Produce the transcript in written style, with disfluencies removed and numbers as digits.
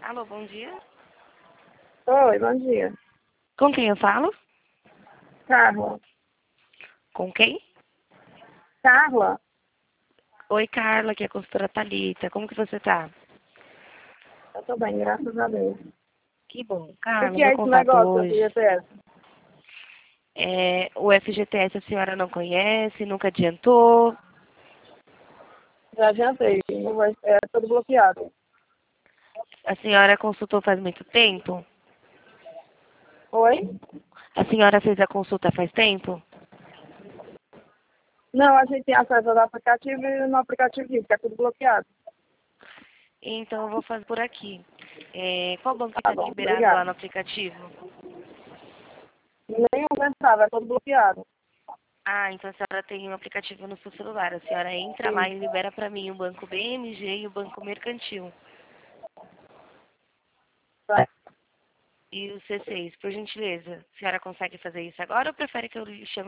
Alô, bom dia. Oi, bom dia. Com quem eu falo? Carla. Com quem? Carla? Oi, Carla, aqui é a consultora Thalita. Como que você tá? Eu tô bem, graças a Deus. Que bom. O Carla, que meu é esse contato negócio do hoje FGTS? é o FGTS a senhora não conhece, nunca adiantou. Já adiantei, é tudo bloqueado. A senhora consultou faz muito tempo? Oi? A senhora fez a consulta faz tempo? Não, a gente tem acesso ao aplicativo e no aplicativo diz que é tudo bloqueado. Então eu vou fazer por aqui. Qual banco que Tá está bom, liberado lá obrigado. no aplicativo? Nenhum centavo, é tudo bloqueado. Ah, então a senhora tem um aplicativo no seu celular. A senhora entra lá Sim. e libera para mim o Banco BMG e o Banco Mercantil. Tá. E o C6, por gentileza. A senhora consegue fazer isso agora ou prefere que eu lhe chame